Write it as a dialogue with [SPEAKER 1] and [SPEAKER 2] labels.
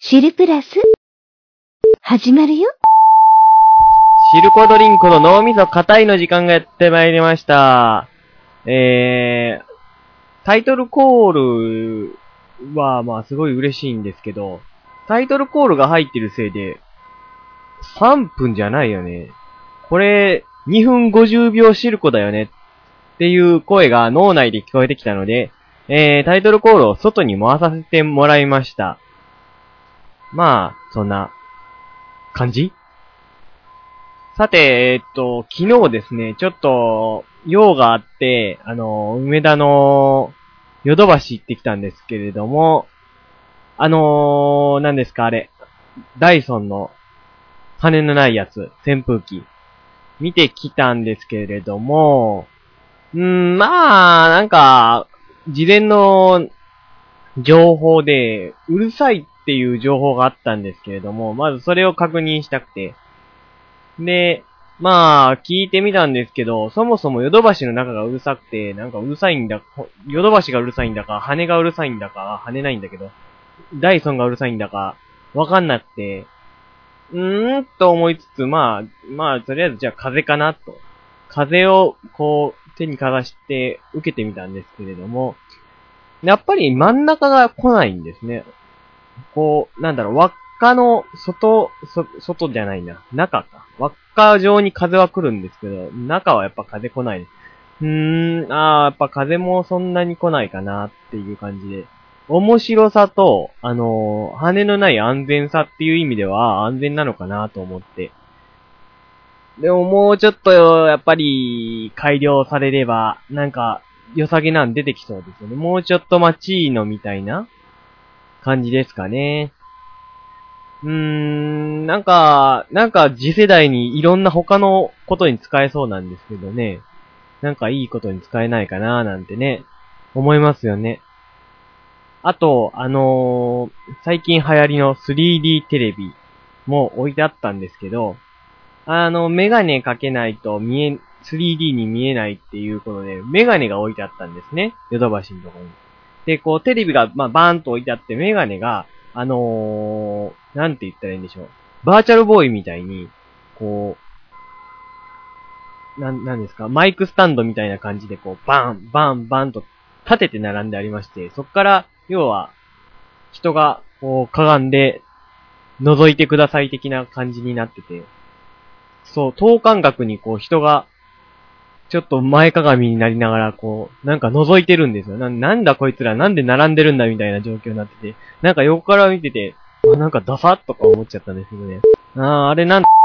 [SPEAKER 1] シルプラス始まるよ。
[SPEAKER 2] シルコドリンクの脳みそ硬いの時間がやってまいりました。タイトルコールはまあすごい嬉しいんですけど、タイトルコールが入ってるせいで3分じゃないよね。これ2分50秒シルコだよねっていう声が脳内で聞こえてきたので、タイトルコールを外に回させてもらいました。まあ、そんな感じ？さて、昨日ですね、ちょっと、用があって、梅田の、ヨドバシ行ってきたんですけれども、何ですかあれ、ダイソンの、羽のないやつ、扇風機、見てきたんですけれども、まあ、なんか、事前の情報で、うるさいっていう情報があったんですけれども、まずそれを確認したくて、で、まあ、聞いてみたんですけど、そもそもヨドバシの中がうるさくて、なんかうるさいんだ、ヨドバシがうるさいんだか、羽がうるさいんだか、羽ないんだけど、ダイソンがうるさいんだか、わかんなくて、と思いつつ、まあ、とりあえずじゃあ風かなと。風を、こう、手にかざして受けてみたんですけれども、やっぱり真ん中が来ないんですね。こう、なんだろう、輪っかの外じゃないな。中か。輪っか状に風は来るんですけど、中はやっぱ風来ないです。やっぱ風もそんなに来ないかなっていう感じで。面白さと、羽のない安全さっていう意味では安全なのかなと思って。でももうちょっと、やっぱり、改良されれば、なんか、良さげなん出てきそうですよね。もうちょっとチーノみたいな感じですかね。なんか次世代にいろんな他のことに使えそうなんですけどね。なんかいいことに使えないかななんてね、思いますよね。あと、最近流行りの 3D テレビも置いてあったんですけど、メガネかけないと3D に見えないっていうことで、メガネが置いてあったんですね。ヨドバシのところに。で、こう、テレビが、バーンと置いてあって、メガネが、なんて言ったらいいんでしょう。バーチャルボーイみたいに、こう、なんですか、マイクスタンドみたいな感じで、こう、バン、バン、バンと立てて並んでありまして、そっから、要は、人が、こう、かがんで、覗いてください的な感じになってて、そう、等間隔にこう、人が、ちょっと前かがみになりながら、こう、なんか覗いてるんですよ。なんだこいつら、なんで並んでるんだみたいな状況になってて、なんか横から見てて、なんかダサッとか思っちゃったんですけどね。あれなん